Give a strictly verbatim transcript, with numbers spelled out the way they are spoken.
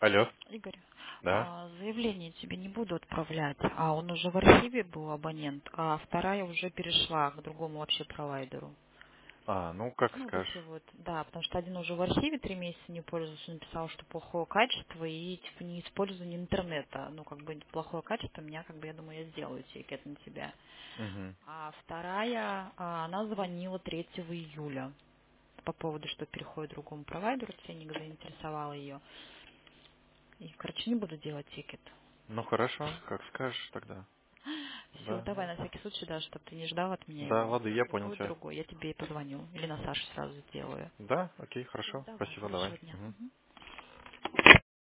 Алло. Игорь, Да. а, заявление тебе не буду отправлять, а он уже в архиве был абонент, а вторая уже перешла к другому вообще провайдеру. А, ну как Ну, вот эти скажешь. вот, да, потому что один уже в архиве три месяца не пользовался, написал, что плохое качество и типа не использование интернета. Ну, как бы плохое качество, меня, как бы, я думаю, я сделаю тикет на тебя. Угу. А вторая, а, она звонила третьего июля по поводу, что переходит к другому провайдеру, ценник заинтересовал ее. И, короче, не буду делать тикет. Ну хорошо, как скажешь тогда. Все, Да. давай на всякий случай, да, чтобы ты не ждал от меня Да, его. ладно, я Если понял будет тебя. другой, я тебе и позвоню. Или на Сашу сразу сделаю. Да, окей, Все, хорошо. давай, Спасибо, давай. хорошего дня. Мгм. Мгм.